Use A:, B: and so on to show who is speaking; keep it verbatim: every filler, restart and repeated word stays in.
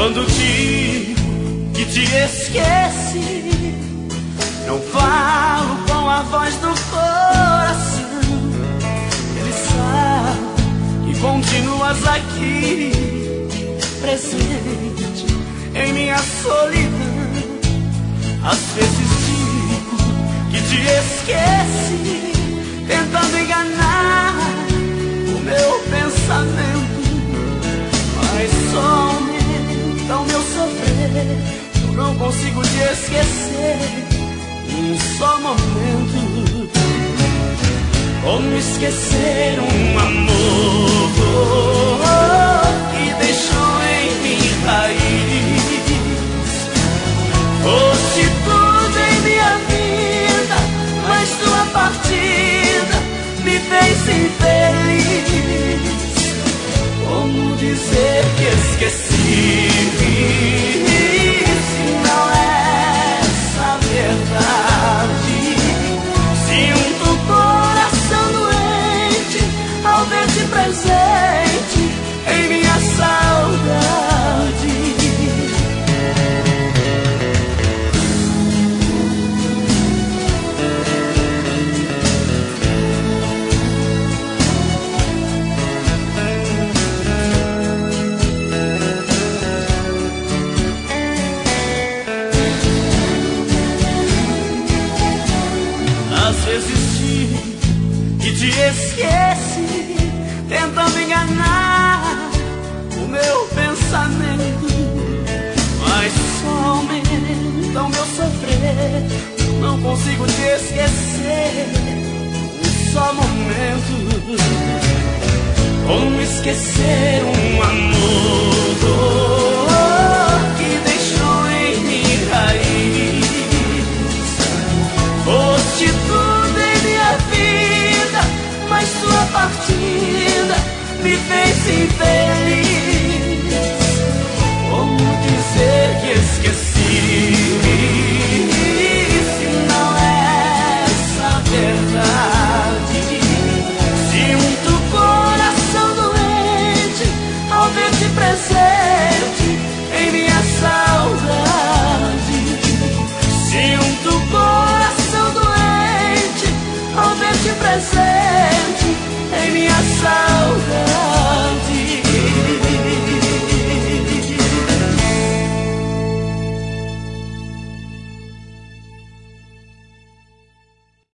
A: Quando digo que te esqueci, não falo com a voz do coração. Ele sabe que continuas aqui, presente em minha solidão. Às vezes digo que te esqueci, tentando enganar o meu pensamento, mas só aumenta o meu sofrer. Eu não consigo te esquecer em um só momento. Como esquecer um amor que deixou em mim raiz? Foste tudo em minha vida, mas tua partida me fez infeliz. Como dizer que esqueci, se não é essa a verdade? Sinto o coração doente ao ver-te presente em minha saudade. Às vezes digo que te esqueci, tentando enganar o meu pensamento, mas só aumenta o meu sofrer. Não consigo te esquecer um só momento. Como esquecer um amor